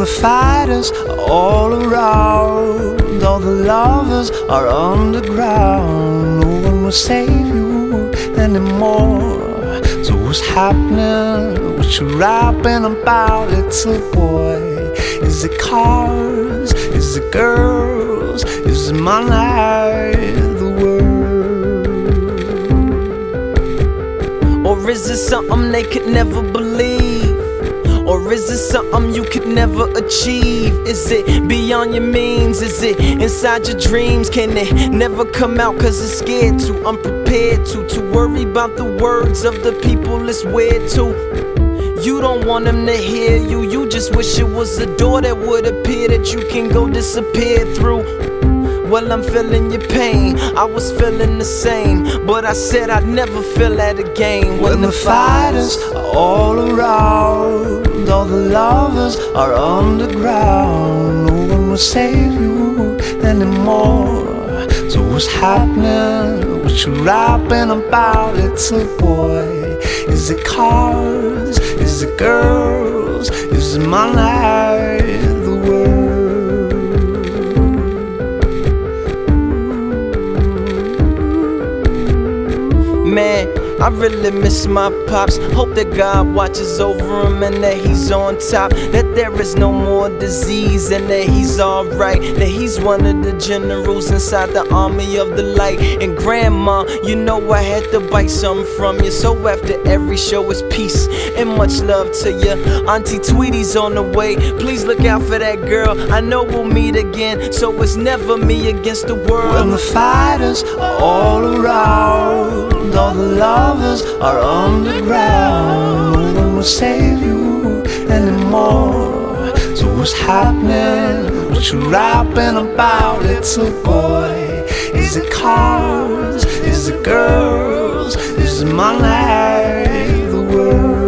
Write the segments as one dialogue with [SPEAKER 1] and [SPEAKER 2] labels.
[SPEAKER 1] fighters are all around, all the lovers are underground. No one will save you anymore. So what's happening? What you rapping about, little boy? Is it cars? Is it girls? Is it money? The world?
[SPEAKER 2] Or is it something they could never believe? Or is it something you could never achieve? Is it beyond your means? Is it inside your dreams? Can it never come out cause it's scared to, unprepared to worry about the words of the people it's weird to? You don't want them to hear you, you just wish it was a door that would appear that you can go disappear through. Well, I'm feeling your pain, I was feeling the same, but I said I'd never feel that again.
[SPEAKER 1] When the fighters are all around, all the lovers are underground. No one will save you anymore. So what's happening? What you rapping about, little boy? Is it cars? Is it girls? Is it money? The world?
[SPEAKER 2] Man, I really miss my pops. Hope that God watches over him and that he's on top, that there is no more disease and that he's alright, that he's one of the generals inside the army of the light. And grandma, you know I had to bite something from you, so after every show is peace and much love to you. Auntie Tweety's on the way, please look out for that girl. I know we'll meet again, so it's never me against the world.
[SPEAKER 1] When the fighters are all around, all the lovers are underground. No one will save you anymore. So what's happening? What you rapping about, little boy? Is it cars? Is it girls? Is it money? The world?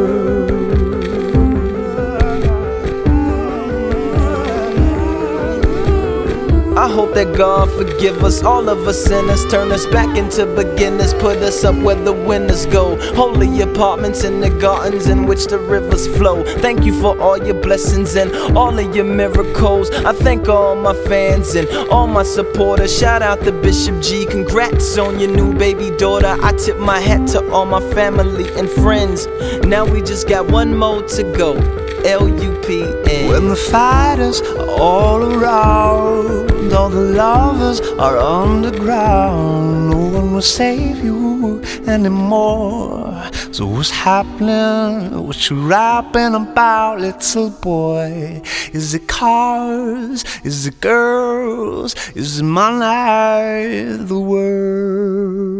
[SPEAKER 2] I hope that God forgive us, all of us sinners, turn us back into beginners, put us up where the winners go. Holy apartments in the gardens in which the rivers flow. Thank you for all your blessings and all of your miracles. I thank all my fans and all my supporters. Shout out to Bishop G, congrats on your new baby daughter. I tip my hat to all my family and friends. Now we just got one more to go. L-U-P-N.
[SPEAKER 1] When the fighters are all around, all the lovers are underground. No one will save you anymore. So what's happening? What you rapping about, little boy? Is it cars? Is it girls? Is it money? The world?